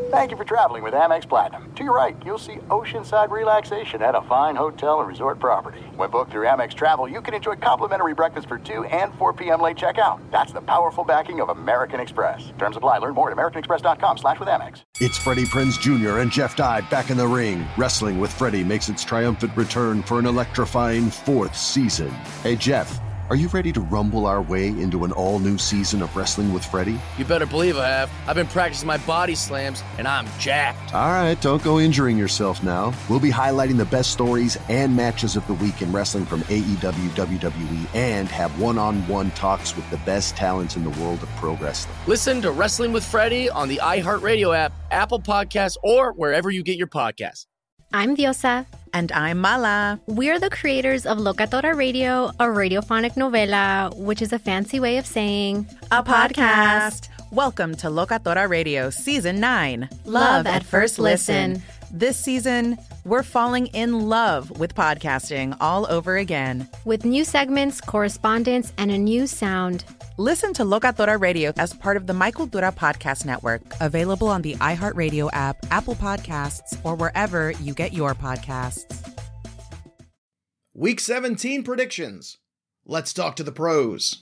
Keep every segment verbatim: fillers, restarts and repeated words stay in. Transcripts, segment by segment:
Thank you for traveling with Amex Platinum. To your right, you'll see oceanside relaxation at a fine hotel and resort property. When booked through Amex Travel, you can enjoy complimentary breakfast for two and four p.m. late checkout. That's the powerful backing of American Express. Terms apply. Learn more at americanexpress.com slash with Amex. It's Freddie Prinze Junior and Jeff Dye back in the ring. Wrestling with Freddie makes its triumphant return for an electrifying fourth season. Hey, Jeff, are you ready to rumble our way into an all-new season of Wrestling with Freddie? You better believe I have. I've been practicing my body slams, and I'm jacked. All right, don't go injuring yourself now. We'll be highlighting the best stories and matches of the week in wrestling from A E W, W W E, and have one-on-one talks with the best talents in the world of pro wrestling. Listen to Wrestling with Freddie on the iHeartRadio app, Apple Podcasts, or wherever you get your podcasts. I'm Diosa. And I'm Mala. We're the creators of Locatora Radio, a radiophonic novela, which is a fancy way of saying a podcast. Welcome to Locatora Radio Season nine. Love at First Listen. This season, we're falling in love with podcasting all over again. With new segments, correspondence, and a new sound. Listen to Locatora Radio as part of the Michael Dura Podcast Network. Available on the iHeartRadio app, Apple Podcasts, or wherever you get your podcasts. Week seventeen predictions. Let's talk to the pros.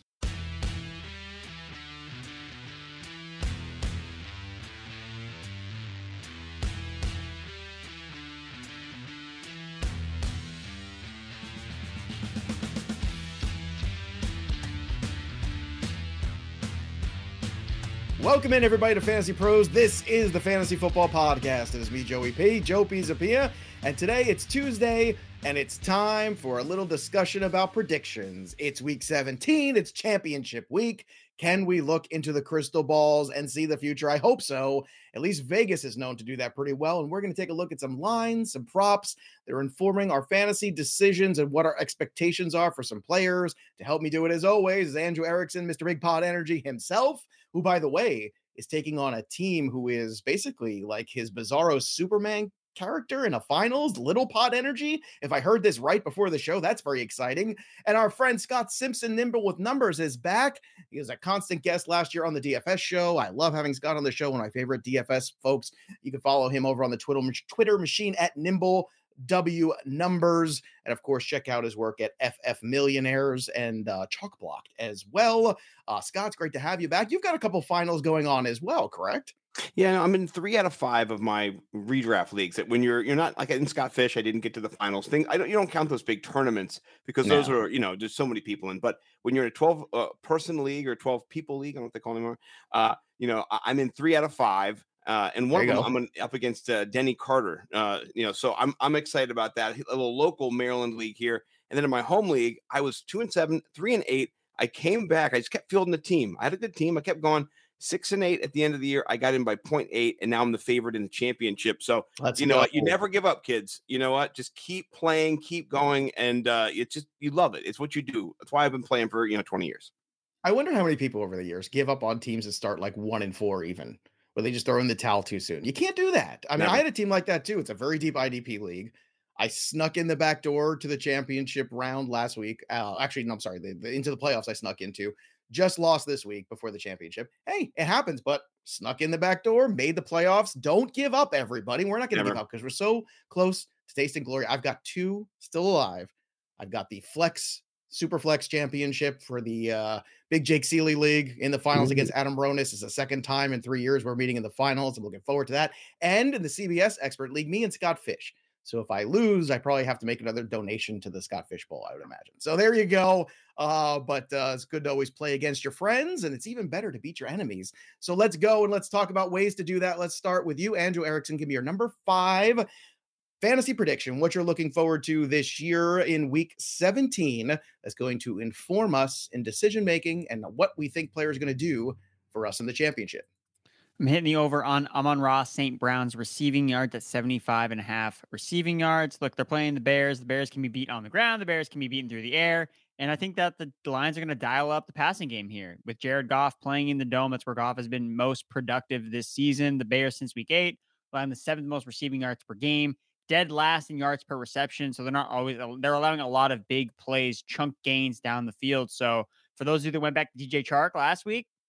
Welcome in, everybody, to Fantasy Pros. This is the Fantasy Football Podcast. It is me, Joey P, Joe Pizzapia, and today it's Tuesday, and it's time for a little discussion about predictions. It's week seventeen. It's championship week. Can we look into the crystal balls and see the future? I hope so. At least Vegas is known to do that pretty well, and we're going to take a look at some lines, some props that are informing our fantasy decisions and what our expectations are for some players. To help me do it, as always, is Andrew Erickson, Mister Big Pod Energy himself, who, by the way, is taking on a team who is basically like his Bizarro Superman character in a finals, Little Pod Energy. If I heard this right before the show, that's very exciting. And our friend Scott Simpson, Nimble with Numbers, is back. He was a constant guest last year on the D F S show. I love having Scott on the show, one of my favorite D F S folks. You can follow him over on the Twitter, Twitter machine at Nimble W Numbers. And of course, check out his work at F F Millionaires and uh, Chalk Blocked as well. Uh, Scott, it's great to have you back. You've got a couple finals going on as well, correct? Yeah, I'm in three out of five of my redraft leagues. That when you're you're not like in Scott Fish, I didn't get to the finals thing. I don't you don't count those big tournaments because no. those are you know there's so many people in. But when you're in a twelve uh, person league or twelve people league, I don't know what they call it anymore. Uh, you know, I, I'm in three out of five. Uh, and one of them, I'm up against uh, Denny Carter. Uh, you know, so I'm I'm excited about that. A little local Maryland league here, and then in my home league, I was two and seven, three and eight. I came back. I just kept fielding the team. I had a good team. I kept going six and eight at the end of the year. I got in by point eight, and now I'm the favorite in the championship. So Let's you know what? You never give up, kids. You know what? Just keep playing, keep going, and uh, it's just you love it. It's what you do. That's why I've been playing for you know twenty years. I wonder how many people over the years give up on teams that start like one and four even. Where they just throw in the towel too soon. You can't do that. I mean, Never. I had a team like that too. It's a very deep I D P league. I snuck in the back door to the championship round last week. Uh, actually, no, I'm sorry. The, the, into the playoffs I snuck into. Just lost this week before the championship. Hey, it happens, but snuck in the back door, made the playoffs. Don't give up, everybody. We're not going to give up because we're so close to taste and glory. I've got two still alive. I've got the Flex Super Flex Championship for the uh, Big Jake Seeley League in the finals mm-hmm. against Adam Ronis. It's the second time in three years we're meeting in the finals. I'm looking forward to that. And in the C B S Expert League, me and Scott Fish. So if I lose, I probably have to make another donation to the Scott Fish Bowl, I would imagine. So there you go. Uh, but uh, it's good to always play against your friends, and it's even better to beat your enemies. So let's go and let's talk about ways to do that. Let's start with you, Andrew Erickson. Give me your number five fantasy prediction, what you're looking forward to this year in week seventeen that's going to inform us in decision-making and what we think players are going to do for us in the championship. I'm hitting the over on Amon-Ra Saint Brown's receiving yards at seventy-five and a half receiving yards. Look, they're playing the Bears. The Bears can be beaten on the ground. The Bears can be beaten through the air. And I think that the Lions are going to dial up the passing game here with Jared Goff playing in the dome. That's where Goff has been most productive this season. The Bears since week eight, allowing the seventh most receiving yards per game. Dead last in yards per reception. So they're not always, they're allowing a lot of big plays, chunk gains down the field. So for those of you that went back to D J Chark last week,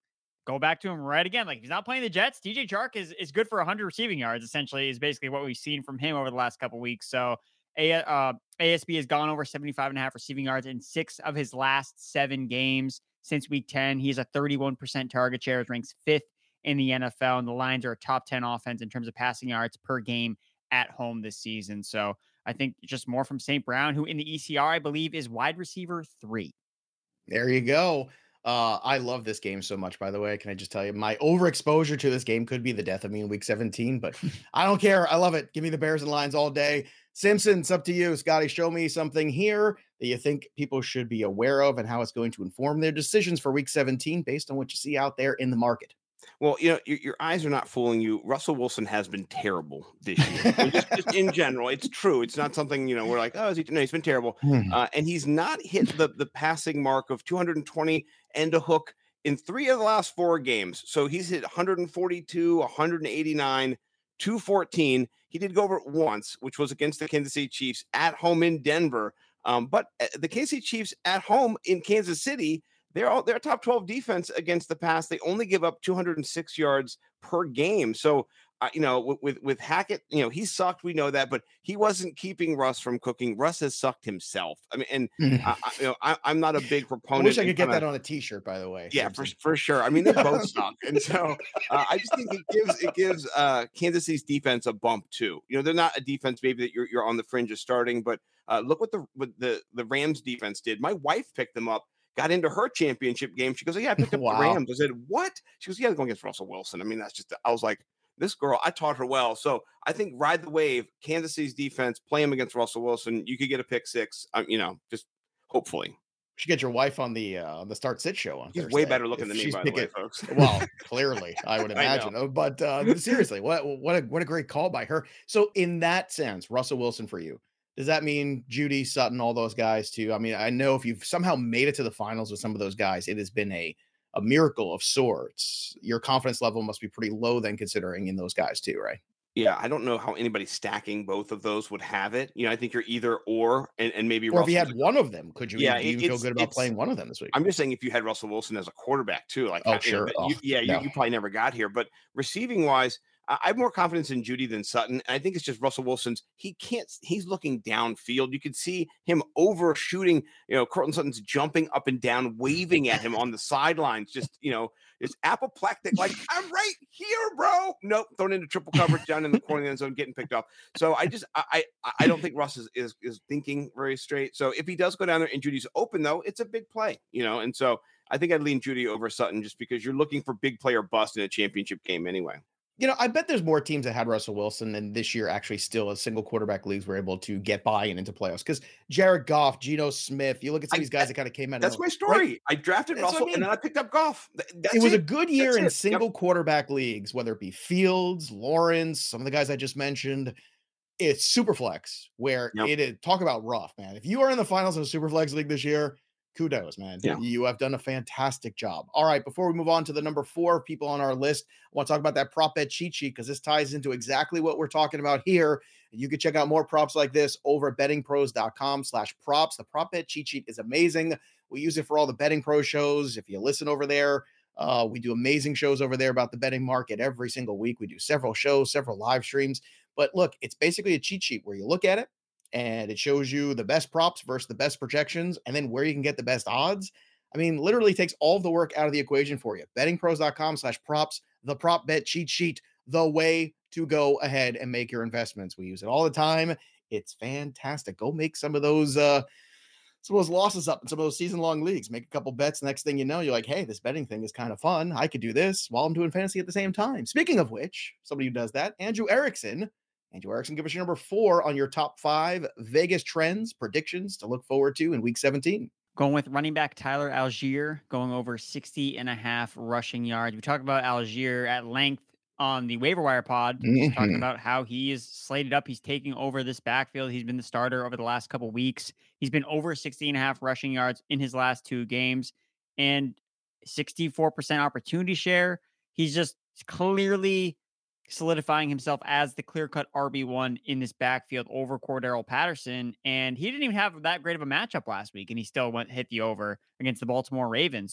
go back to him right again. Like if he's not playing the Jets, D J Chark is, is good for one hundred receiving yards, essentially, is basically what we've seen from him over the last couple weeks. So A, uh, A S B has gone over seventy-five and a half receiving yards in six of his last seven games since week ten. He's a thirty-one percent target share, ranks fifth in the N F L, and the Lions are a top ten offense in terms of passing yards per game at home this season. So I think just more from Saint Brown, who in the E C R, I believe, is wide receiver three. There you go. Uh, I love this game so much, by the way. Can I just tell you, my overexposure to this game could be the death of me in week seventeen, but I don't care. I love it. Give me the Bears and Lions all day. Simpson, it's up to you. Scotty, show me something here that you think people should be aware of and how it's going to inform their decisions for week seventeen based on what you see out there in the market. Well, you know, your, your eyes are not fooling you. Russell Wilson has been terrible this year. I mean, just, just in general, it's true. It's not something, you know, we're like, oh, is he? No, he's been terrible. Uh, and he's not hit the, the passing mark of two hundred twenty and a hook in three of the last four games. So he's hit one forty-two, one eighty-nine, two fourteen. He did go over it once, which was against the Kansas City Chiefs at home in Denver. Um, but the Kansas City Chiefs at home in Kansas City, They're all they're top twelve defense against the pass. They only give up two hundred six yards per game. So, uh, you know, with, with with Hackett, you know, he sucked. We know that, but he wasn't keeping Russ from cooking. Russ has sucked himself. I mean, and I, I, you know, I, I'm not a big proponent. I wish I could get kinda, that on a T-shirt, by the way. Yeah, for, for sure. I mean, they both suck, and so uh, I just think it gives it gives uh, Kansas City's defense a bump too. You know, they're not a defense maybe that you're you're on the fringe of starting, but uh, look what the what the the Rams defense did. My wife picked them up. Got into her championship game. She goes, oh, yeah, I picked up wow. the Rams. I said, what? She goes, yeah, they're going against Russell Wilson. I mean, that's just, I was like, this girl, I taught her well. So I think ride the wave, Kansas City's defense, play him against Russell Wilson. You could get a pick six, um, you know, just hopefully. You should get your wife on the uh, the Start Sit show on She's Thursday. way better looking than me, by picking, the way, folks. Well, clearly, I would imagine. I but uh, seriously, what what a, what a great call by her. So in that sense, Russell Wilson for you. Does that mean Judy, Sutton, all those guys too? I mean, I know if you've somehow made it to the finals with some of those guys, it has been a, a miracle of sorts. Your confidence level must be pretty low then considering in those guys too, right? Yeah, I don't know how anybody stacking both of those would have it. You know, I think you're either or, and, and maybe or Russell, if you had one of them, could you yeah, even it, feel good about playing one of them this week? I'm just saying if you had Russell Wilson as a quarterback too, like, oh, you sure. know, oh, you, yeah, no. you, you probably never got here, but receiving wise, I have more confidence in Judy than Sutton. And I think it's just Russell Wilson's. He can't, he's looking downfield. You could see him overshooting, you know, Cortland Sutton's jumping up and down, waving at him on the sidelines. Just, you know, it's apoplectic. Like, I'm right here, bro. Nope. Thrown into triple coverage down in the corner of the end zone, getting picked off. So I just, I, I, I don't think Russ is, is, is thinking very straight. So if he does go down there and Judy's open though, it's a big play, you know? And so I think I'd lean Judy over Sutton just because you're looking for big player bust in a championship game anyway. You know, I bet there's more teams that had Russell Wilson than this year actually still as single quarterback leagues were able to get by and into playoffs. Because Jared Goff, Geno Smith, you look at some of these guys I, that kind of came out. That's of, my story. Right? I drafted that's Russell I mean. and then I picked up Goff. That's it was it. a good year that's in it. single yep. quarterback leagues, whether it be Fields, Lawrence, some of the guys I just mentioned. It's super flex where yep. it is. Talk about rough, man. If you are in the finals of a super flex league this year, kudos, man. Yeah. You have done a fantastic job. All right, before we move on to the number four people on our list, I want to talk about that prop bet cheat sheet because this ties into exactly what we're talking about here. You can check out more props like this over at bettingpros.com slash props. The prop bet cheat sheet is amazing. We use it for all the Betting Pro shows. If you listen over there, uh, we do amazing shows over there about the betting market every single week. We do several shows, several live streams. But look, it's basically a cheat sheet where you look at it, and it shows you the best props versus the best projections, and then where you can get the best odds. I mean, literally takes all of the work out of the equation for you. bettingpros.com slash props, the prop bet cheat sheet, the way to go ahead and make your investments. We use it all the time. It's fantastic. Go make some of those, uh, some of those losses up in some of those season-long leagues. Make a couple bets. Next thing you know, you're like, hey, this betting thing is kind of fun. I could do this while I'm doing fantasy at the same time. Speaking of which, somebody who does that, Andrew Erickson. Andrew Erickson, give us your number four on your top five Vegas trends, predictions to look forward to in week seventeen. Going with running back Tyler Algier, going over sixty and a half rushing yards. We talked about Algier at length on the waiver wire pod, mm-hmm. talking about how he is slated up. He's taking over this backfield. He's been the starter over the last couple weeks. He's been over sixty and a half rushing yards in his last two games and sixty-four percent opportunity share. He's just clearly solidifying himself as the clear-cut R B one in this backfield over Cordero Patterson. And he didn't even have that great of a matchup last week, and he still went hit the over against the Baltimore Ravens. So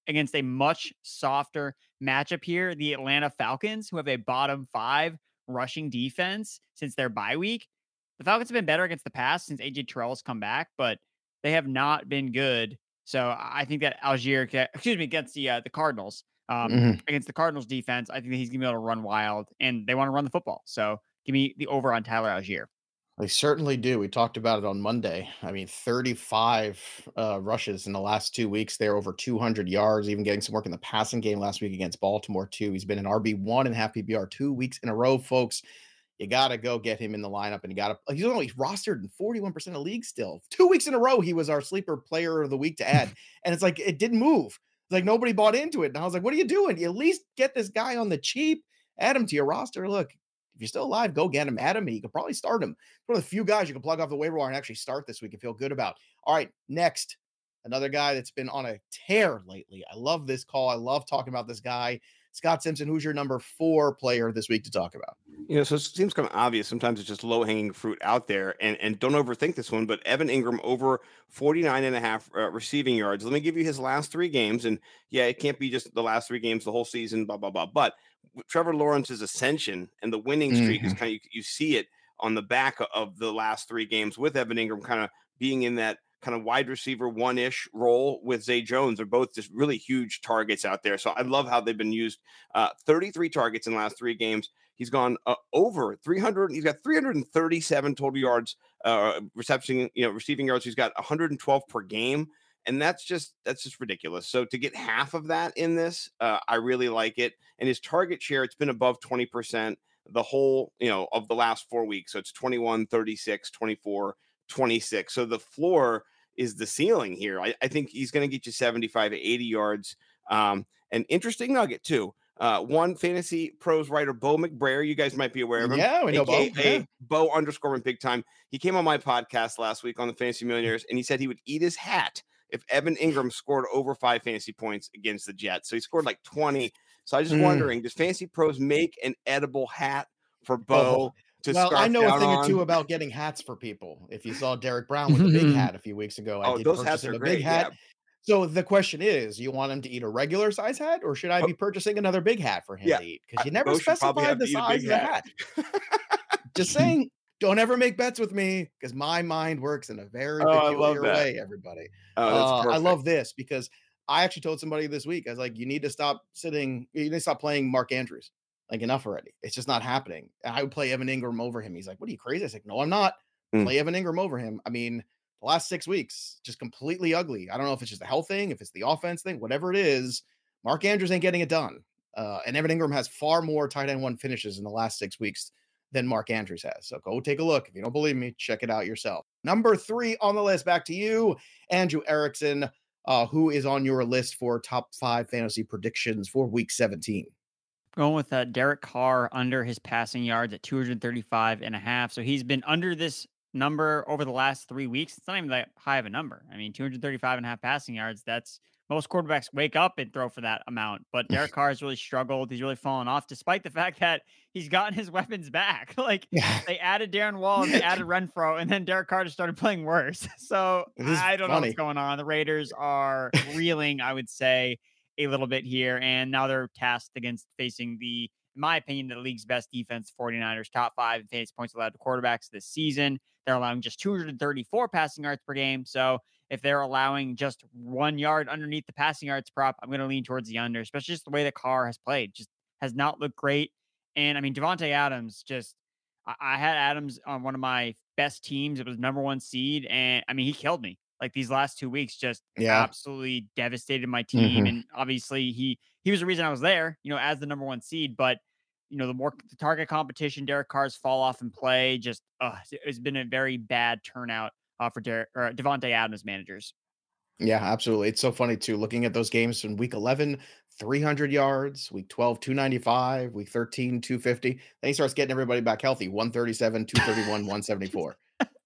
against a much softer matchup here. The Atlanta Falcons, who have a bottom five rushing defense since their bye week. The Falcons have been better against the pass since A J Terrell's come back, but they have not been good. So I think that Algier, excuse me, against the uh, the Cardinals, um, mm-hmm. against the Cardinals defense, I think that he's going to be able to run wild, and they want to run the football. So give me the over on Tyler Algier. They certainly do. We talked about it on Monday. I mean, thirty-five uh, rushes in the last two weeks. They're over two hundred yards, even getting some work in the passing game last week against Baltimore, too. He's been an R B one and half P P R two weeks in a row, folks. You got to go get him in the lineup, and you got to, he's only rostered in forty-one percent of leagues still. Two weeks in a row, he was our sleeper player of the week to add. And it's like, it didn't move. It's like nobody bought into it. And I was like, what are you doing? You at least get this guy on the cheap, add him to your roster. Look, if you're still alive, go get him, add him. You could probably start him. It's one of the few guys you can plug off the waiver wire and actually start this week and feel good about. All right, next, another guy that's been on a tear lately. I love this call. I love talking about this guy. Scott Simpson, who's your number four player this week to talk about? You know, so it seems kind of obvious. Sometimes it's just low-hanging fruit out there. And, and don't overthink this one, but Evan Ingram over forty-nine and a half uh, receiving yards. Let me give you his last three games. And yeah, it can't be just the last three games, the whole season, blah, blah, blah. But Trevor Lawrence's ascension and the winning streak mm-hmm. is kind of, you, you see it on the back of the last three games with Evan Ingram kind of being in that kind of wide receiver one-ish role with Zay Jones. They're both just really huge targets out there. So I love how they've been used. Uh, thirty-three targets in the last three games. He's gone uh, over three hundred. He's got three hundred thirty-seven total yards, uh, reception, you know, receiving yards. He's got one hundred twelve per game. And that's just, that's just ridiculous. So to get half of that in this, uh, I really like it. And his target share, it's been above twenty percent the whole, you know, of the last four weeks. So it's twenty-one, thirty-six, twenty-four, twenty-six. So the floor is the ceiling here. I, I think he's going to get you seventy-five, eighty yards. Um, an interesting nugget too. Uh, one Fantasy Pros writer, Bo McBrayer. You guys might be aware of him. Yeah, we know Bo. Yeah. Bo underscore in big time. He came on my podcast last week on the Fantasy Millionaires, and he said he would eat his hat if Evan Ingram scored over five fantasy points against the Jets. So he scored like twenty. So I was just mm. wondering, does Fantasy Pros make an edible hat for Bo? Oh. Well, I know a thing on. or two about getting hats for people. If you saw Derek Brown with the big hat a few weeks ago, I oh, did those purchase hats him are a great, big hat. Yeah. So the question is, you want him to eat a regular size hat, or should I oh. be purchasing another big hat for him yeah. to eat? Because you never Bo specified the size of the hat. hat. Just saying, don't ever make bets with me, because my mind works in a very oh, peculiar way, everybody. Oh, that's uh, I love this, because I actually told somebody this week, I was like, you need to stop sitting, you need to stop playing Mark Andrews. Like, enough already. It's just not happening. And I would play Evan Ingram over him. He's like, what are you, crazy? I was like, no, I'm not. Mm. Play Evan Ingram over him. I mean, the last six weeks, just completely ugly. I don't know if it's just the health thing, if it's the offense thing, whatever it is, Mark Andrews ain't getting it done. Uh, and Evan Ingram has far more tight end one finishes in the last six weeks than Mark Andrews has. So go take a look. If you don't believe me, check it out yourself. Number three on the list, back to you, Andrew Erickson, uh, who is on your list for top five fantasy predictions for week seventeen. Going with uh, Derek Carr under his passing yards at two hundred thirty-five and a half. So he's been under this number over the last three weeks. It's not even that high of a number. I mean, two hundred thirty-five and a half passing yards. That's most quarterbacks wake up and throw for that amount. But Derek Carr has really struggled. He's really fallen off, despite the fact that he's gotten his weapons back. Like yeah. they added Darren Waller, they added Renfro, and then Derek Carr just started playing worse. So I don't funny. know what's going on. The Raiders are reeling, I would say, a little bit here, and now they're tasked against facing the, in my opinion, the league's best defense, 49ers, top five in fantasy points allowed to quarterbacks this season. They're allowing just two hundred thirty-four passing yards per game. So if they're allowing just one yard underneath the passing yards prop, I'm going to lean towards the under, especially just the way the Carr has played. Just has not looked great. And I mean, Devontae Adams, just, I, I had Adams on one of my best teams. It was number one seed. And I mean, he killed me. Like these last two weeks, just yeah. absolutely devastated my team. Mm-hmm. And obviously he, he was the reason I was there, you know, as the number one seed, but you know, the more the target competition, Derek Carr's fall off and play, just, uh, it's been a very bad turnout uh, for Derek or Devontae Adams managers. Yeah, absolutely. It's so funny too, looking at those games from week eleven, three hundred yards, week twelve, two ninety-five, week thirteen, two fifty. Then he starts getting everybody back healthy, one thirty-seven, two thirty-one, one seventy-four.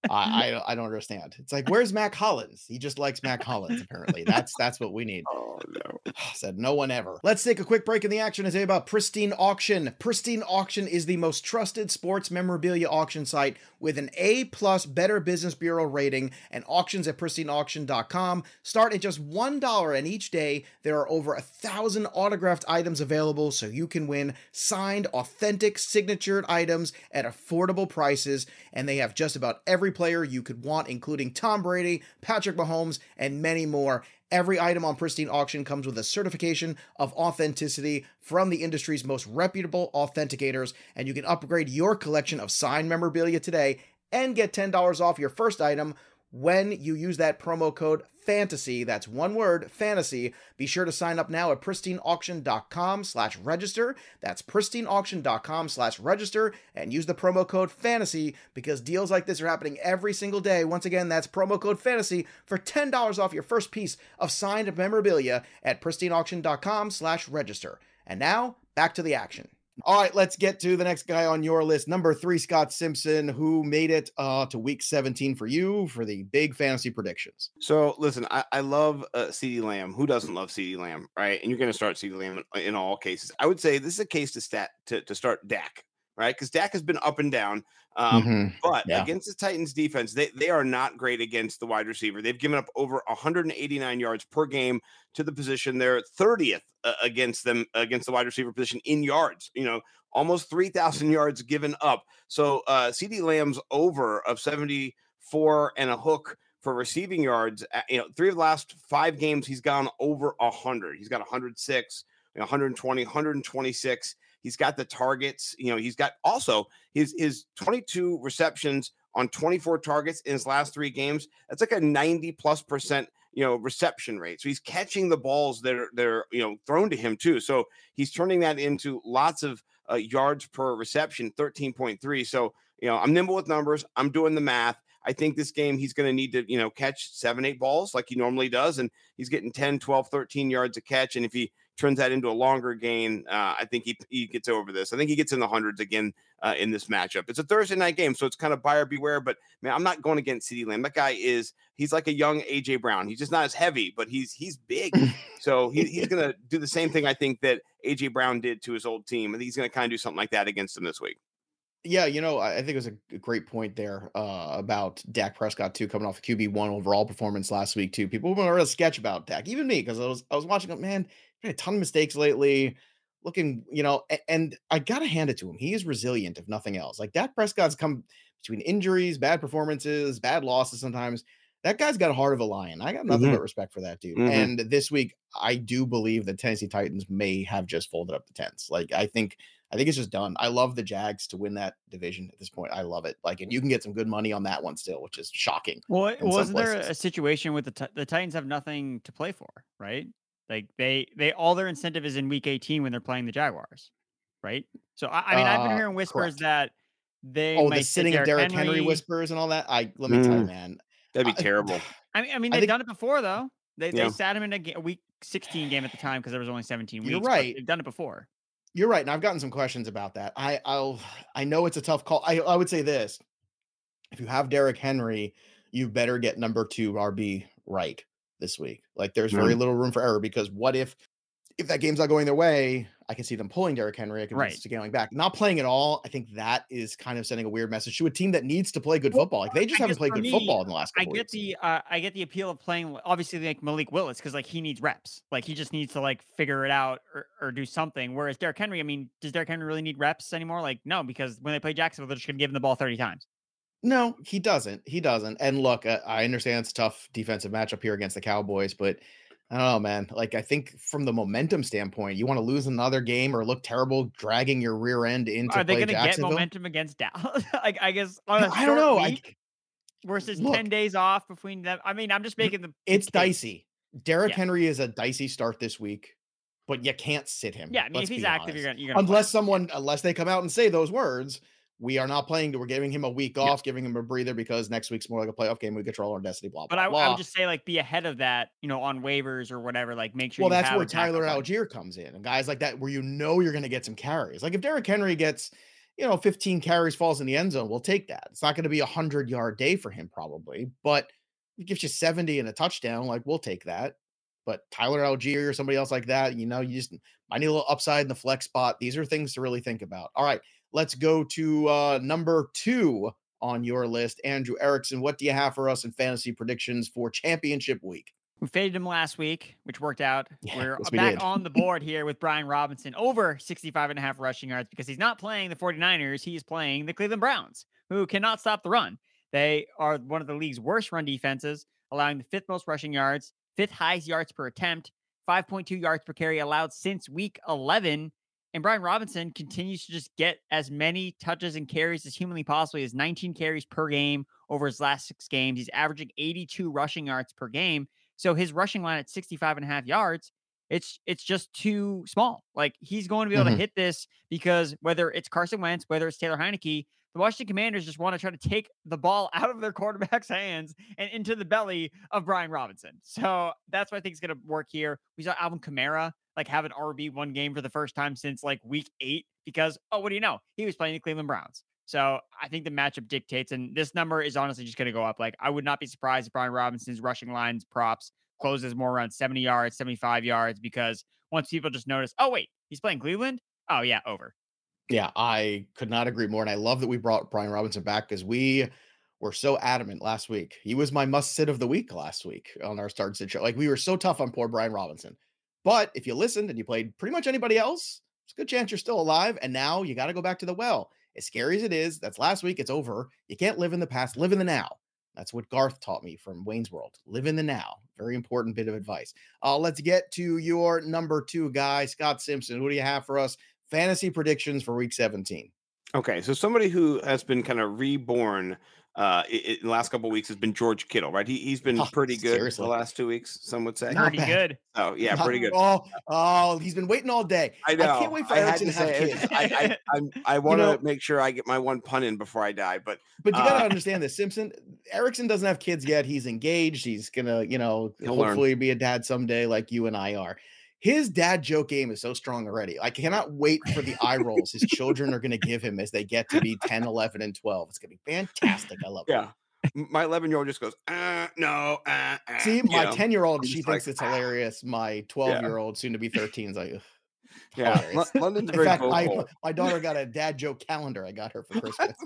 I, I I don't understand. It's like, where's Mac Hollins? He just likes Mac Hollins, apparently. That's that's what we need. Oh no. Said no one ever. Let's take a quick break in the action and say about Pristine Auction. Pristine Auction is the most trusted sports memorabilia auction site with an A plus Better Business Bureau rating, and auctions at pristine auction dot com start at just one dollar, and each day there are over a thousand autographed items available, so you can win signed, authentic, signatured items at affordable prices, and they have just about every player you could want, including Tom Brady, Patrick Mahomes, and many more. Every item on Pristine Auction comes with a certification of authenticity from the industry's most reputable authenticators, and you can upgrade your collection of signed memorabilia today and get ten dollars off your first item when you use that promo code FANTASY. That's one word, fantasy. Be sure to sign up now at pristine auction dot com slash register. That's pristine auction dot com slash register and use the promo code FANTASY because deals like this are happening every single day. Once again, that's promo code FANTASY for ten dollars off your first piece of signed memorabilia at pristine auction dot com slash register. And now, back to the action. All right, let's get to the next guy on your list. Number three, Scott Simpson, who made it uh, to week seventeen for you for the big fantasy predictions. So listen, I, I love uh, CeeDee Lamb. Who doesn't love CeeDee Lamb, right? And you're going to start CeeDee Lamb in, in all cases. I would say this is a case to stat to, to start Dak, right? Because Dak has been up and down. Um, Mhm. But Yeah. against the Titans defense, they, they are not great against the wide receiver. They've given up over one hundred eighty-nine yards per game to the position. They're thirtieth uh, against them, against the wide receiver position in yards, you know, almost three thousand yards given up. So uh, CeeDee Lamb's over of seventy-four and a hook for receiving yards. uh, You know, three of the last five games, he's gone over one hundred. He's got one hundred six, you know, one hundred twenty, one hundred twenty-six. He's got the targets. You know, he's got also his his twenty-two receptions on twenty-four targets in his last three games. That's like a ninety plus percent, you know, reception rate. So he's catching the balls that are, that are, you know, thrown to him too. So he's turning that into lots of uh, yards per reception, thirteen point three. So, you know, I'm nimble with numbers. I'm doing the math. I think this game he's going to need to, you know, catch seven, eight balls like he normally does. And he's getting ten, twelve, thirteen yards a catch. And if he turns that into a longer gain, uh, I think he, he gets over this. I think he gets in the hundreds again uh, in this matchup. It's a Thursday night game, so it's kind of buyer beware. But, man, I'm not going against CeeDee Lamb. That guy is – he's like a young A J. Brown. He's just not as heavy, but he's he's big. So he, he's going to do the same thing, I think, that A J. Brown did to his old team. And he's going to kind of do something like that against him this week. Yeah, you know, I I think it was a great point there uh, about Dak Prescott too, coming off a Q B one overall performance last week too. People were real sketch about Dak, even me, because I was I was watching it. Man, he had a ton of mistakes lately. Looking, you know, a- and I gotta hand it to him. He is resilient, if nothing else. Like Dak Prescott's come between injuries, bad performances, bad losses sometimes. That guy's got a heart of a lion. I got nothing Mhm. but respect for that dude. Mhm. And this week, I do believe the Tennessee Titans may have just folded up the tents. Like I think. I think it's just done. I love the Jags to win that division at this point. I love it. Like, and you can get some good money on that one still, which is shocking. Well, in some wasn't there places. a situation with the Ti- the Titans have nothing to play for, right? Like they they all their incentive is in week eighteen when they're playing the Jaguars, right? So I, I mean, I've been Uh, hearing whispers correct. that they Oh, might the sit sitting of Derrick Henry. Henry whispers and all that. I let me tell you, Mm. man. That'd be I- terrible. I mean, I mean, I they've think- done it before though. They Yeah. they sat him in a, ga- a week sixteen game at the time because there was only seventeen You're weeks. but right. They've done it before. You're right, and I've gotten some questions about that. I I'll I know it's a tough call. I I would say this: if you have Derrick Henry, you better get number two R B right this week. Like, there's very Mm. little room for error because what if if that game's not going their way? I can see them pulling Derrick Henry. I can Right. see scaling back, not playing at all. I think that is kind of sending a weird message to a team that needs to play good Well, football. Like they just I haven't guess played for good me, football in the last I couple get weeks. the uh, I get the appeal of playing with- obviously like Malik Willis because like he needs reps, like he just needs to like figure it out or, or do something. Whereas Derrick Henry, I mean, does Derrick Henry really need reps anymore? Like no, because when they play Jacksonville, they're just gonna give him the ball thirty times. No, he doesn't. He doesn't. And look, uh, I understand it's a tough defensive matchup here against the Cowboys, but I don't know, man. Like, I think from the momentum standpoint, you want to lose another game or look terrible dragging your rear end into Are they play gonna get Jacksonville? momentum against Dallas? like I guess on a No, I don't short know. I, week versus look. ten days off between them. I mean, I'm just making the. the it's case. dicey. Derrick Yeah. Henry is a dicey start this week, but you can't sit him. Yeah, I mean, let's if he's be active, honest. you're gonna you're gonna play. Unless someone, unless they come out and say those words, we are not playing. We're giving him a week Yeah. off, giving him a breather because next week's more like a playoff game. We control our destiny. Blah But blah I, blah. I would just say like be ahead of that, you know, on waivers or whatever. Like make sure. Well, you that's have where a backup Tyler plan. Algier comes in, and guys like that, where you know you're going to get some carries. Like if Derrick Henry gets, you know, fifteen carries, falls in the end zone, we'll take that. It's not going to be a hundred yard day for him probably, but if he gives you seventy and a touchdown, like we'll take that. But Tyler Algier or somebody else like that, you know, you just might need a little upside in the flex spot. These are things to really think about. All right, let's go to uh, number two on your list. Andrew Erickson, what do you have for us in fantasy predictions for championship week? We faded him last week, which worked out. Yeah, We're yes, we back did. on the board here with Brian Robinson over sixty-five and a half rushing yards because he's not playing the 49ers. He's playing the Cleveland Browns, who cannot stop the run. They are one of the league's worst run defenses, allowing the fifth most rushing yards, fifth highest yards per attempt, five point two yards per carry allowed since week eleven. And Brian Robinson continues to just get as many touches and carries as humanly possible. He has nineteen carries per game over his last six games. He's averaging eighty-two rushing yards per game. So his rushing line at sixty-five and a half yards, it's it's just too small. Like he's going to be able Mm-hmm. to hit this because whether it's Carson Wentz, whether it's Taylor Heineke, the Washington Commanders just want to try to take the ball out of their quarterback's hands and into the belly of Brian Robinson. So that's what I think is going to work here. We saw Alvin Kamara like have an R B one game for the first time since like week eight because, oh, what do you know? He was playing the Cleveland Browns. So I think the matchup dictates, and this number is honestly just going to go up. Like I would not be surprised if Brian Robinson's rushing lines props closes more around seventy yards, seventy-five yards, because once people just notice, oh, wait, he's playing Cleveland. Oh yeah, over. Yeah, I could not agree more. And I love that we brought Brian Robinson back because we were so adamant last week. He was my must sit of the week last week on our start sit show. Like we were so tough on poor Brian Robinson. But if you listened and you played pretty much anybody else, there's a good chance you're still alive. And now you got to go back to the well. As scary as it is, that's last week. It's over. You can't live in the past, live in the now. That's what Garth taught me from Wayne's World. Live in the now. Very important bit of advice. Uh, let's get to your number two guy, Scott Simpson. What do you have for us? Fantasy predictions for week seventeen. Okay, so somebody who has been kind of reborn uh, in the last couple of weeks has been George Kittle, right? He, he's been Oh, pretty good seriously. the last two weeks, some would say. Not Pretty bad. good. Oh, yeah, Not- pretty good. Oh, oh, he's been waiting all day. I know. I can't wait for I had Erickson to, to have say it. kids. I, I, I'm- I want to know- make sure I get my one pun in before I die, but But you got to Uh, understand this, Simpson. Erickson doesn't have kids yet. He's engaged. He's gonna, you know, He'll learn. hopefully be a dad someday, like you and I are. His dad joke game is so strong already. I cannot wait for the eye rolls his children are going to give him as they get to be ten, eleven, and twelve. It's going to be fantastic. I love it. yeah. My eleven-year-old just goes, uh, no, uh, uh, See, you my know. ten-year-old, I'm she just thinks like, it's hilarious. My twelve-year-old, soon to be thirteen, is like, ugh, Yeah, hilarious. Lo- London's In very fact, my, vocal. my daughter got a dad joke calendar I got her for Christmas.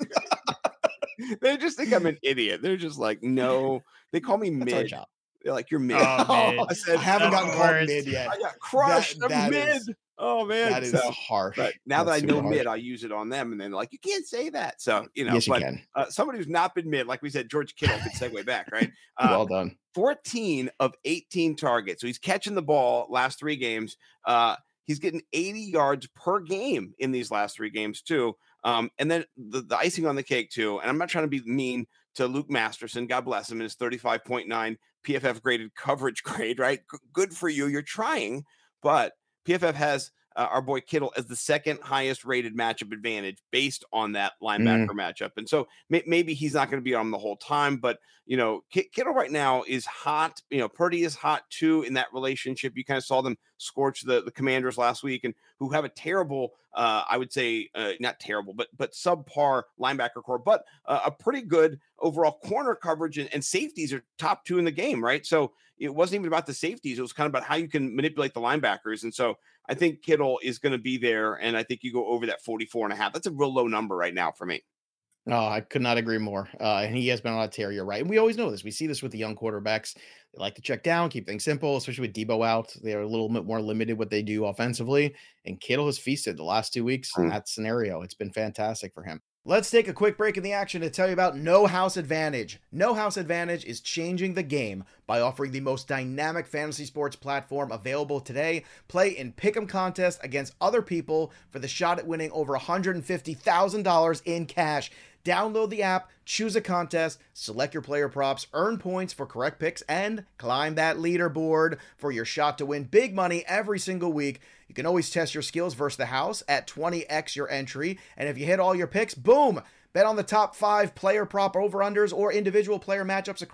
They just think I'm an idiot. They're just like, no. They call me That's our mid. job. They're like, you're mid. Oh, mid. I said, I haven't that's gotten the called worst. mid yet. I got crushed. That- I'm that mid. is- oh man, That is So, harsh. but now That's that I know super harsh. mid, I'll use it on them, and then like, you can't say that. So you know, Yes, you but can. uh, somebody who's not been mid, like we said, George Kittle could segue back, right? Uh, Well done. fourteen of eighteen targets. So he's catching the ball last three games. Uh, he's getting eighty yards per game in these last three games too. Um, and then the, the icing on the cake too. And I'm not trying to be mean to Luke Masterson. God bless him. And his thirty-five point nine P F F graded coverage grade, right? G- good for you. You're trying, but P F F has uh, our boy Kittle as the second highest rated matchup advantage based on that linebacker matchup. And so may- maybe he's not going to be on the whole time, but you know, K- Kittle right now is hot. You know, Purdy is hot too in that relationship. You kind of saw them scorch the, the Commanders last week, and who have a terrible, uh, I would say, uh, not terrible, but but subpar linebacker core, but uh, a pretty good overall corner coverage, and, and safeties are top two in the game, right? So it wasn't even about the safeties. It was kind of about how you can manipulate the linebackers. And so I think Kittle is going to be there, and I think you go over that forty-four and a half. That's a real low number right now for me. No, I could not agree more. Uh, and he has been on a tear. You're right. And we always know this. We see this with the young quarterbacks. They like to check down, keep things simple, especially with Debo out. They're a little bit more limited what they do offensively. And Kittle has feasted the last two weeks in Mm. that scenario. It's been fantastic for him. Let's take a quick break in the action to tell you about No House Advantage. No House Advantage is changing the game by offering the most dynamic fantasy sports platform available today. Play in pick'em contests against other people for the shot at winning over one hundred fifty thousand dollars in cash. Download the app, choose a contest, select your player props, earn points for correct picks, and climb that leaderboard for your shot to win big money every single week. You can always test your skills versus the house at twenty x your entry, and if you hit all your picks, boom! Bet on the top five player prop over-unders or individual player matchups across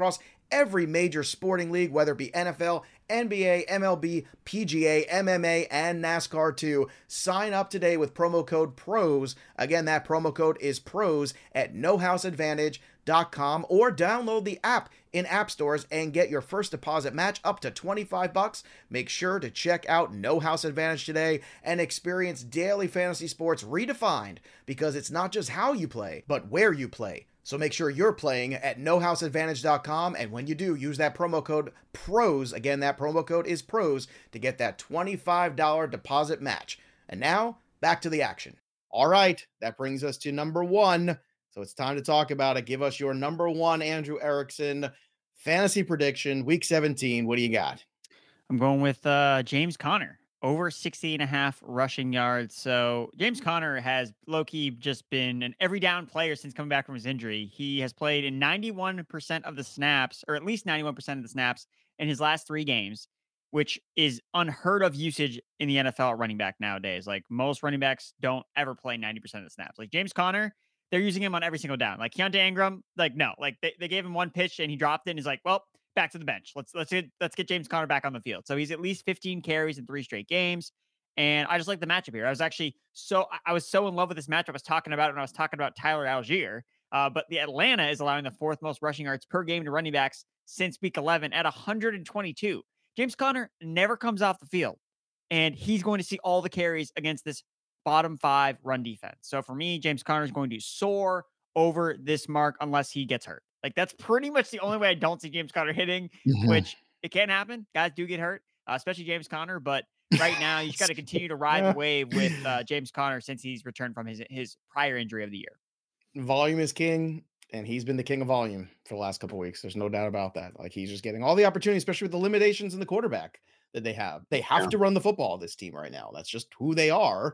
every major sporting league, whether it be N F L, N B A, M L B, P G A, M M A, and NASCAR too. Sign up today with promo code PROS. Again, that promo code is PROS at no house advantage dot com, or download the app in app stores and get your first deposit match up to twenty-five bucks. Make sure to check out No House Advantage today and experience daily fantasy sports redefined, because it's not just how you play, but where you play. So make sure you're playing at no house advantage dot com, and when you do, use that promo code PROS. Again, that promo code is PROS to get that twenty-five dollars deposit match. And now, back to the action. All right, that brings us to number one. So it's time to talk about it. Give us your number one, Andrew Erickson, fantasy prediction, week seventeen. What do you got? I'm going with uh, James Conner. Over sixty and a half rushing yards. So James Conner has low-key just been an every down player since coming back from his injury. He has played in ninety-one percent of the snaps, or at least ninety-one percent of the snaps in his last three games, which is unheard of usage in the N F L at running back nowadays. Like, most running backs don't ever play ninety percent of the snaps. Like James Conner, they're using him on every single down. Like Keontae Ingram, like, no, like they, they gave him one pitch and he dropped it and he's like, well, back to the bench. Let's let's get let's get James Conner back on the field. So he's at least fifteen carries in three straight games. And I just like the matchup here. I was actually so I was so in love with this matchup. I was talking about it when I was talking about Tyler Algier. Uh, but the Atlanta is allowing the fourth most rushing yards per game to running backs since week eleven at one hundred twenty-two. James Conner never comes off the field, and he's going to see all the carries against this bottom five run defense. So for me, James Conner is going to soar over this mark unless he gets hurt. Like, that's pretty much the only way I don't see James Conner hitting, mm-hmm. which it can happen. Guys do get hurt, uh, especially James Conner. But right now, you just got to continue to ride the wave with uh, James Conner since he's returned from his his prior injury of the year. Volume is king, and he's been the king of volume for the last couple of weeks. There's no doubt about that. Like, he's just getting all the opportunities, especially with the limitations in the quarterback that they have. They have yeah. to run the football, this team right now. That's just who they are.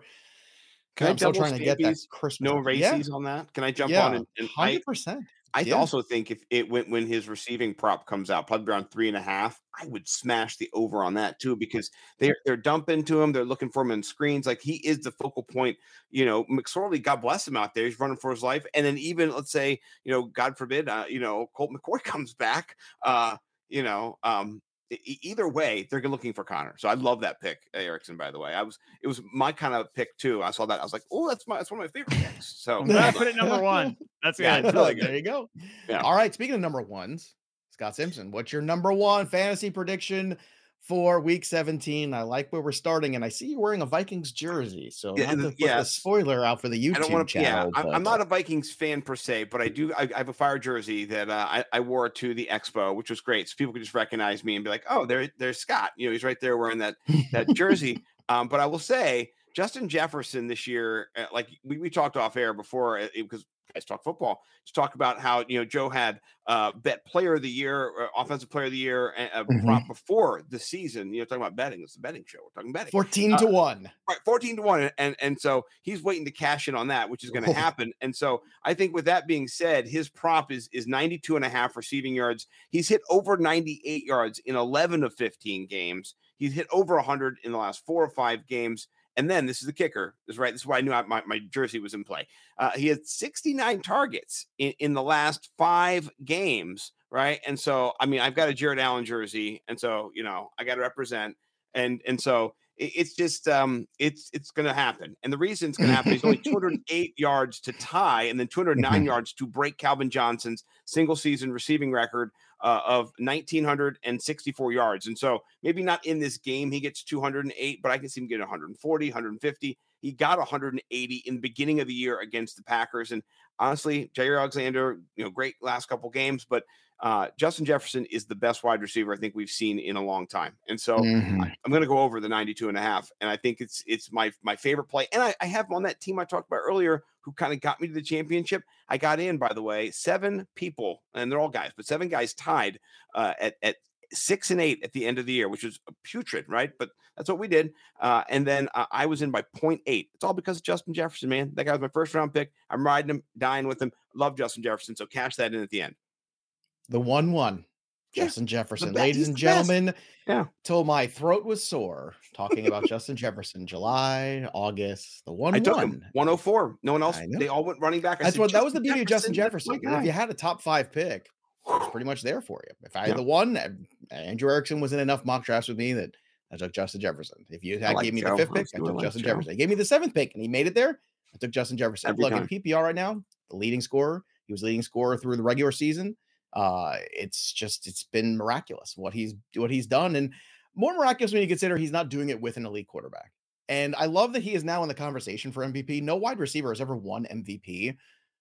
Can I'm I still trying to get that Christmas. No races yeah. on that? Can I jump yeah, on? And, and one hundred percent. I, I yeah. also think if it went when his receiving prop comes out, probably around three and a half, I would smash the over on that too, because they're they're dumping to him. They're looking for him in screens. Like, he is the focal point. You know, McSorley, God bless him out there. He's running for his life. And then even, let's say, you know, God forbid, uh, you know, Colt McCoy comes back. Uh, you know, um, either way, they're looking for Conner. So I love that pick, Erickson, by the way. I was, it was my kind of pick too. I saw that. I was like, oh, that's my, that's one of my favorite picks. So I put it number one. That's yeah, good. Really good. There you go. Yeah. All right. Speaking of number ones, Scott Simpson, what's your number one fantasy prediction for week seventeen? I like where we're starting, and I see you wearing a Vikings jersey. So yeah, not to put yeah. the spoiler out for the YouTube I don't wanna, channel. Yeah, but, I'm not a Vikings fan per se, but I do. I, I have a Fire jersey that uh, I, I wore to the Expo, which was great. So people could just recognize me and be like, "Oh, there, there's Scott." You know, he's right there wearing that that jersey. Um, but I will say, Justin Jefferson this year, uh, like we, we talked off air before, uh, because guys talk football, just talk about how, you know, Joe had uh, bet player of the year, or offensive player of the year, uh, mm-hmm. prop before the season. You know, talking about betting. It's the betting show. We're talking betting. fourteen to one. Right, fourteen to one. And and so he's waiting to cash in on that, which is going to happen. And so I think with that being said, his prop is is ninety-two and a half receiving yards. He's hit over ninety-eight yards in eleven of fifteen games. He's hit over one hundred in the last four or five games. And then this is the kicker. This is right. This is why I knew I, my, my jersey was in play. Uh, he had sixty-nine targets in, in the last five games. Right. And so, I mean, I've got a Jared Allen jersey. And so, you know, I got to represent. And, and so it, it's just, um, it's, it's going to happen. And the reason it's going to happen is only two hundred eight yards to tie, and then two hundred nine yards to break Calvin Johnson's single season receiving record uh, of one thousand nine hundred sixty-four yards. And so maybe not in this game, he gets two hundred eight, but I can see him get one hundred forty, one hundred fifty. He got one hundred eighty in the beginning of the year against the Packers. And honestly, Jair Alexander, you know, great last couple games, but uh, Justin Jefferson is the best wide receiver I think we've seen in a long time. And so mm-hmm. I, I'm going to go over the ninety-two and a half. And I think it's, it's my, my favorite play. And I, I have him on that team I talked about earlier, who kind of got me to the championship. I got in, by the way, seven people, and they're all guys, but seven guys tied uh, at, at six and eight at the end of the year, which is putrid, right? But that's what we did. Uh, and then uh, I was in by point eight. It's all because of Justin Jefferson, man. That guy was my first round pick. I'm riding him, dying with him. Love Justin Jefferson. So cash that in at the end. The one, one. Yeah, Justin Jefferson, ladies and gentlemen. Best. Yeah. Till my throat was sore talking about Justin Jefferson. July, August, the one, I took one. him one oh four. No one else. They all went running back. I That's said, what that was the beauty Jefferson, of Justin Jefferson. If you had a top five pick, pretty much there for you. If I had Yeah. the one, Andrew Erickson was in enough mock drafts with me that I took Justin Jefferson. If you had like gave me Joe. the fifth I pick, was I doing took like Justin Joe. Jefferson. He gave me the seventh pick, and he made it there. I took Justin Jefferson. Every Look, time. in P P R right now, the leading scorer. He was leading scorer through the regular season. Uh, it's just it's been miraculous what he's what he's done, and more miraculous when you consider he's not doing it with an elite quarterback. And I love that he is now in the conversation for M V P. No wide receiver has ever won M V P.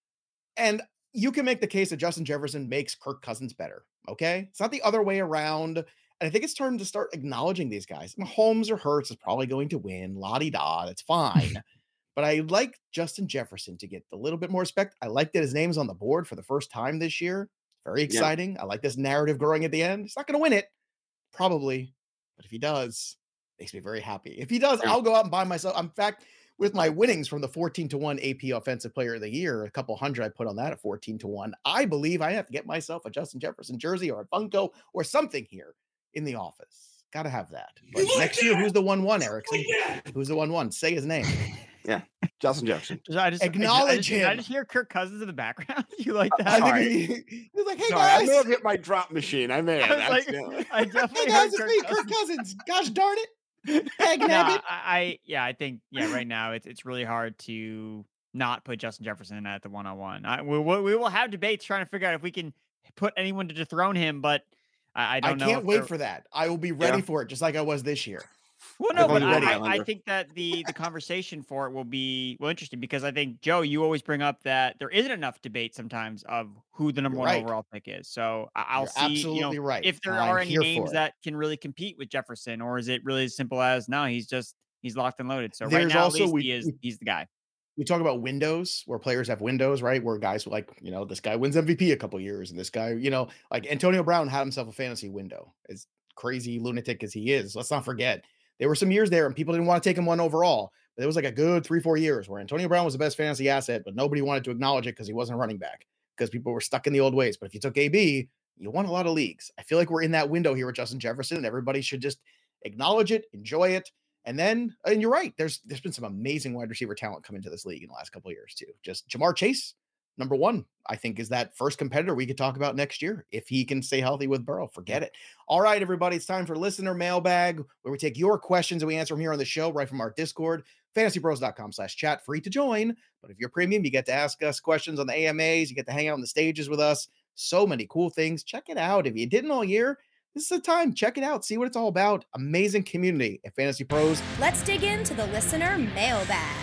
And you can make the case that Justin Jefferson makes Kirk Cousins better. Okay. It's not the other way around. And I think it's time to start acknowledging these guys. Mahomes or Hurts is probably going to win. La-di-da. That's fine. But I like Justin Jefferson to get a little bit more respect. I like that his name's on the board for the first time this year. Very exciting. Yeah. I like this narrative growing at the end. He's not going to win it. Probably. But if he does, it makes me very happy. If he does, yeah. I'll go out and buy myself. In fact, with my winnings from the fourteen to one A P Offensive Player of the Year, a couple hundred I put on that at fourteen to one. I believe I have to get myself a Justin Jefferson jersey or a Funko or something here in the office. Got to have that. But next year, who's the one one, Erickson? Who's the one one? Say his name. Yeah, Justin Jefferson. I just acknowledge I just, him. Did I just hear Kirk Cousins in the background? You like that? I Sorry. think he, he was like, "Hey Sorry, guys, I may have hit my drop machine. I may have. I, like, I definitely hey guys, heard it's Kirk me, Kirk Cousins. Gosh darn it, Dag no, nabbit." I, I yeah, I think yeah. Right now, it's it's really hard to not put Justin Jefferson at the one on one. We will we will have debates trying to figure out if we can put anyone to dethrone him, but I, I don't know. I can't wait for that. I will be ready Yeah. for it, just like I was this year. Well, no, but Ready, I, I, Islander. I think that the the conversation for it will be well interesting because I think Joe, you always bring up that there isn't enough debate sometimes of who the number You're one right. overall pick is. So I- I'll You're see, absolutely you know, right. if there I'm are any here for names it. that can really compete with Jefferson, or is it really as simple as no, he's just he's locked and loaded. So right There's now, also- at least we- he is we- he's the guy. We talk about windows where players have windows, right? Where guys like, you know, this guy wins M V P a couple years, and this guy, you know, like Antonio Brown had himself a fantasy window. As crazy lunatic as he is, let's not forget there were some years there, and people didn't want to take him one overall. But it was like a good three, four years where Antonio Brown was the best fantasy asset, but nobody wanted to acknowledge it because he wasn't a running back because people were stuck in the old ways. But if you took A B, you won a lot of leagues. I feel like we're in that window here with Justin Jefferson, and everybody should just acknowledge it, enjoy it. And then, and you're right, there's there's been some amazing wide receiver talent come into this league in the last couple of years too. Just Jamar Chase, number one, I think is that first competitor we could talk about next year. If he can stay healthy with Burrow, forget it. All right, everybody, it's time for listener mailbag, where we take your questions and we answer them here on the show, right from our Discord, fantasybros.com slash chat, free to join. But if you're premium, you get to ask us questions on the A M As, you get to hang out on the stages with us. So many cool things. Check it out. If you didn't all year, this is the time. Check it out. See what it's all about. Amazing community at Fantasy Pros. Let's dig into the listener mailbag.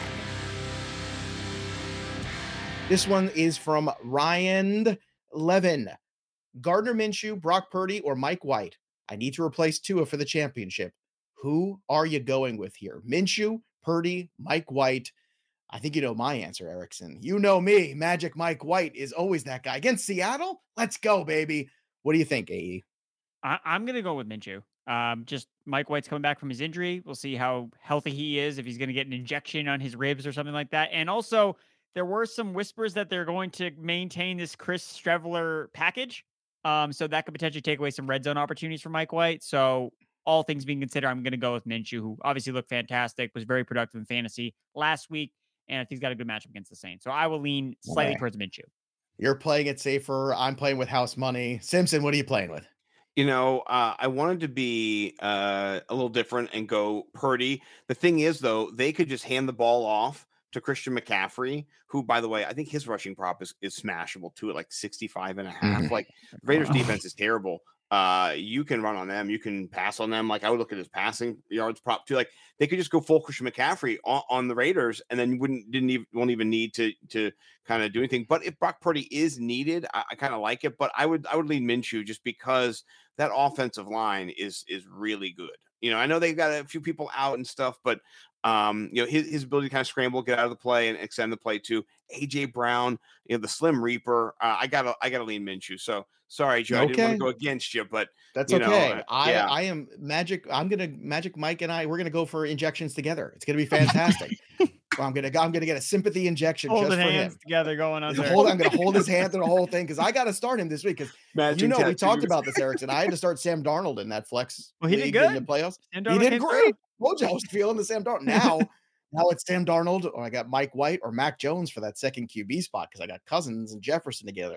This one is from Ryan Levin. Gardner Minshew, Brock Purdy, or Mike White? I need to replace Tua for the championship. Who are you going with here? Minshew, Purdy, Mike White? I think you know my answer, Erickson. You know me. Magic Mike White is always that guy. Against Seattle? Let's go, baby. What do you think, A E? I, I'm going to go with Minshew. Um, just Mike White's coming back from his injury. We'll see how healthy he is, if he's going to get an injection on his ribs or something like that. And also, there were some whispers that they're going to maintain this Chris Streveler package. Um, so that could potentially take away some red zone opportunities for Mike White. So all things being considered, I'm going to go with Minshew, who obviously looked fantastic, was very productive in fantasy last week, and I think he's got a good matchup against the Saints. So I will lean slightly Okay. towards Minshew. You're playing it safer. I'm playing with house money. Simpson, what are you playing with? You know, uh, I wanted to be uh, a little different and go Purdy. The thing is, though, they could just hand the ball off to Christian McCaffrey, who, by the way, I think his rushing prop is, is smashable too at like sixty-five and a half. Like, the Raiders defense is terrible. Uh, you can run on them. You can pass on them. Like, I would look at his passing yards prop too. Like, they could just go full Christian McCaffrey on, on the Raiders, and then you wouldn't didn't even won't even need to to kind of do anything. But if Brock Purdy is needed, I, I kind of like it. But I would I would lean Minshew just because that offensive line is is really good. You know, I know they've got a few people out and stuff, but um, you know, his, his ability to kind of scramble, get out of the play and extend the play to A J Brown, you know, the Slim Reaper. Uh, I gotta I gotta lean Minshew. So sorry, Joe, I didn't want Okay. to go against you, but That's you know, okay. uh, I yeah. I am Magic. I'm gonna Magic Mike and I. We're gonna go for injections together. It's gonna be fantastic. Well, I'm gonna I'm gonna get a sympathy injection just Holding for hands him. together going on there. Hold, I'm gonna hold his hand through the whole thing because I got to start him this week. Because Magic you know we tattoos. talked about this, Erickson. I had to start Sam Darnold in that flex. Well, he did league in good. the playoffs. Sam He Darnold did came great. through. Told you I was feeling the Sam Darnold. Now, now it's Sam Darnold, or I got Mike White or Mac Jones for that second Q B spot because I got Cousins and Jefferson together.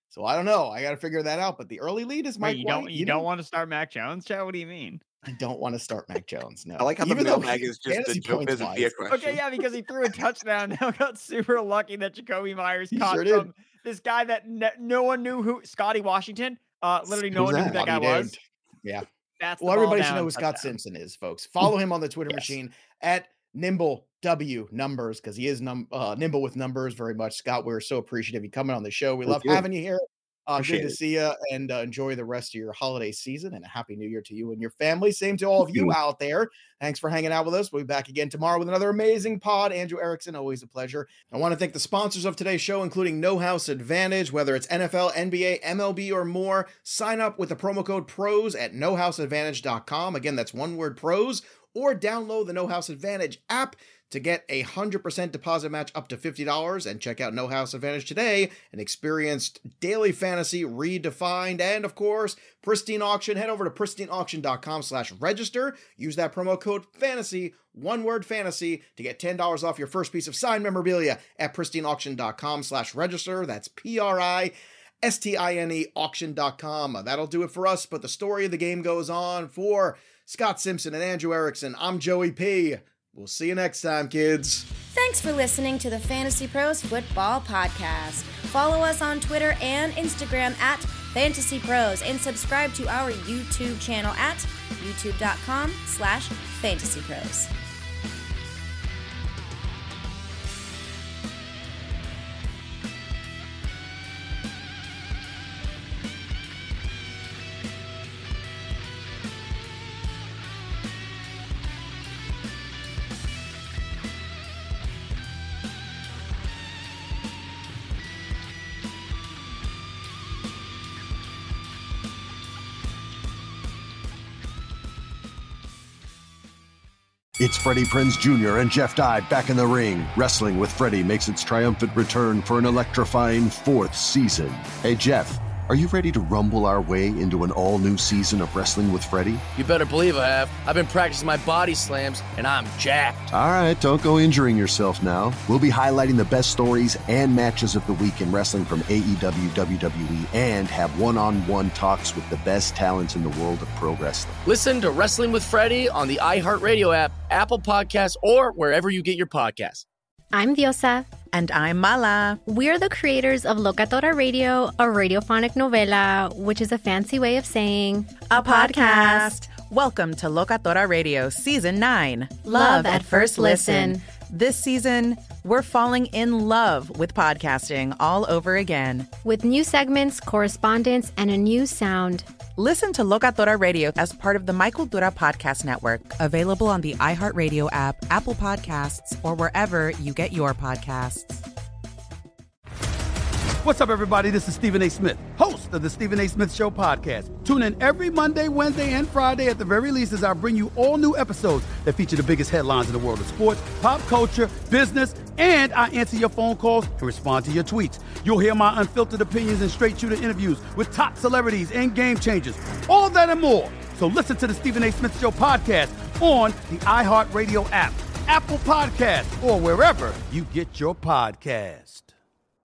So I don't know. I got to figure that out. But the early lead is Mike Wait, you White. don't you, you don't know? want to start Mac Jones, Chad? What do you mean? I don't want to start Mac Jones. No, I like how Even the mailbag is just the Joe Pisapia question. Okay, yeah, because he threw a touchdown. Now got super lucky that Jacoby Myers He caught sure from did. this guy that ne- no one knew who Scotty Washington. Uh, literally no Who's one knew who that? that guy Bobby was. Dent. Yeah. That's the Well, ball everybody should down know who Scott touchdown. Simpson is, folks. Follow him on the Twitter Yes. machine at Nimble W Numbers because he is num- uh, nimble with numbers very much. Scott, we're so appreciative you coming on the show. We Thank love you. having you here. Uh, good Appreciate to it. see you and uh, enjoy the rest of your holiday season and a happy new year to you and your family. Same to all of you out there. Thanks for hanging out with us. We'll be back again tomorrow with another amazing pod. Andrew Erickson, always a pleasure. I want to thank the sponsors of today's show, including No House Advantage, whether it's N F L, N B A, M L B, or more. Sign up with the promo code PROS at no house advantage dot com. Again, that's one word PROS, or download the No House Advantage app to get a one hundred percent deposit match up to fifty dollars, and check out No House Advantage today and experience daily fantasy redefined. And of course, Pristine Auction. Head over to pristine auction dot com slash register. Use that promo code fantasy, one word fantasy, to get ten dollars off your first piece of signed memorabilia at pristine auction dot com slash register. That's P R I S T I N E auction dot com. That'll do it for us, but the story of the game goes on. For Scott Simpson and Andrew Erickson, I'm Joey P. We'll see you next time, kids. Thanks for listening to the Fantasy Pros Football Podcast. Follow us on Twitter and Instagram at Fantasy Pros and subscribe to our YouTube channel at youtube.com slash Fantasy Pros. It's Freddie Prinze Junior and Jeff Dye back in the ring. Wrestling with Freddie makes its triumphant return for an electrifying fourth season. Hey, Jeff, are you ready to rumble our way into an all-new season of Wrestling with Freddie? You better believe I have. I've been practicing my body slams, and I'm jacked. All right, don't go injuring yourself now. We'll be highlighting the best stories and matches of the week in wrestling from A E W, W W E, and have one-on-one talks with the best talents in the world of pro wrestling. Listen to Wrestling with Freddie on the iHeartRadio app, Apple Podcasts, or wherever you get your podcasts. I'm Diosa. And I'm Mala. We're the creators of Locatora Radio, a radiophonic novela, which is a fancy way of saying A podcast. Welcome to Locatora Radio Season nine. Love at First Listen. This season, we're falling in love with podcasting all over again. with new segments, correspondence, and a new sound. Listen to Locatora Radio as part of the Michael Dura Podcast Network, available on the iHeartRadio app, Apple Podcasts, or wherever you get your podcasts. What's up, everybody? This is Stephen A. Smith, host of the Stephen A. Smith Show podcast. Tune in every Monday, Wednesday, and Friday at the very least as I bring you all new episodes that feature the biggest headlines in the world of sports, pop culture, business, and I answer your phone calls and respond to your tweets. You'll hear my unfiltered opinions and straight-shooter interviews with top celebrities and game changers. All that and more. So listen to the Stephen A. Smith Show podcast on the iHeartRadio app, Apple Podcasts, or wherever you get your podcasts.